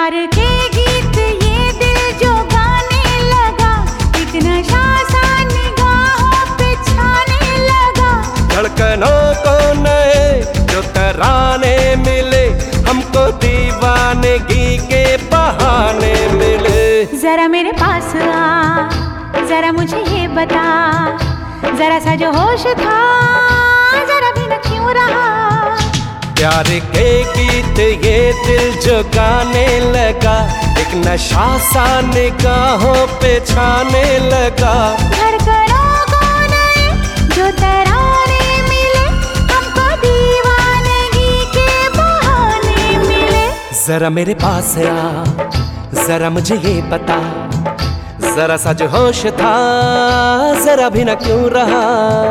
प्यार के गीत ये दिल जो गाने लगा, एक नशा सा निगाहों पे छाने लगा। धड़कनों को नए जो तराने मिले, हमको दीवानगी के बहाने मिले। जरा मेरे पास आ, जरा मुझे ये बता, जरा सा जो होश था जरा भी न क्यों रहा। प्यार के गीत ये दिल जो गाने लगा, एक नशा सा निगाहों पे छाने लगा। धड़कनों को नए जो तराने मिले, हमको दीवानगी के बहाने मिले। जरा मेरे पास आ, जरा मुझे ये बता, जरा सा जो होश था जरा भी न क्यों रहा।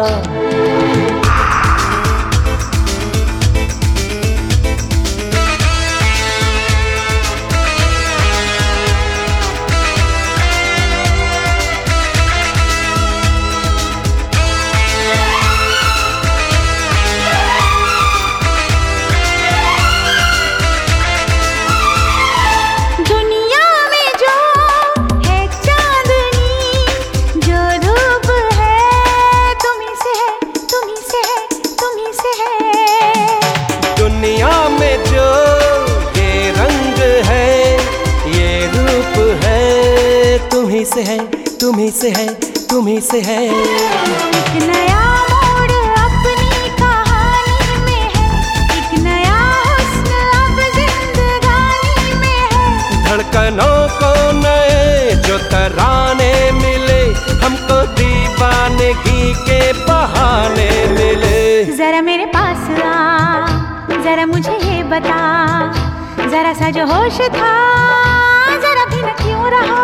से है, तुम्ही से है, तुम्ही से है। एक नया मोड़ अपनी कहानी में है, एक नया हुस्न अब जिंदगानी में है। धड़कनों को नए जो तराने मिले, हमको दीवानगी के बहाने मिले। जरा मेरे पास आ, जरा मुझे ये बता, जरा सा जो होश था जरा भी न क्यों रहा।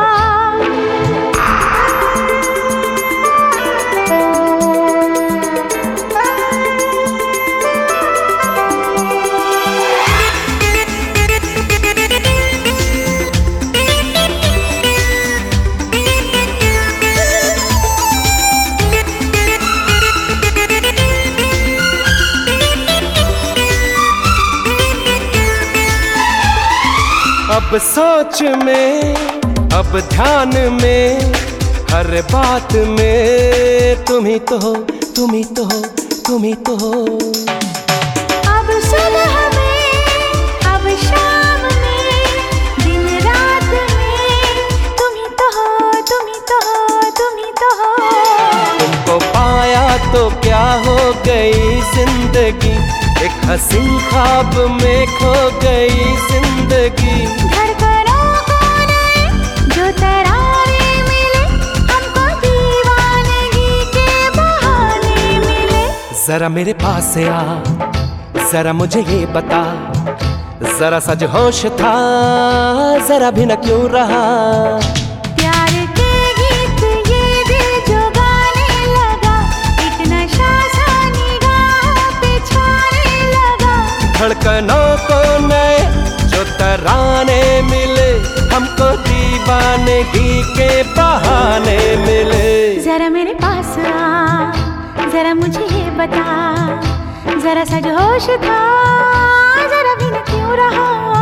अब सोच में, अब ध्यान में, हर बात में तुम ही तो हो, तुम ही तो हो, तुम ही तो हो। अब सुबह में, अब शाम में, दिन रात में तुम ही तो हो, तुम ही तो हो, तुम ही तो हो। तुमको पाया तो क्या हो गई जिंदगी, एक हसीन ख्वाब में खो गई जिंदगी। धड़कनों को नए जो तराने मिले, हमको दीवानगी के बहाने मिले। जरा मेरे पास आ, जरा मुझे ये बता, जरा सा जो होश था जरा भी न क्यों रहा। प्यार के गीत ये दिल जो गाने लगा, एक नशा सा निगाहों पे छाने लगा। धड़कनों को नए जो तराने मिले, हमको दीवानगी के बहाने मिले। जरा मेरे पास आ, जरा मुझे ये बता, जरा सा जो होश था जरा भी न क्यों रहा।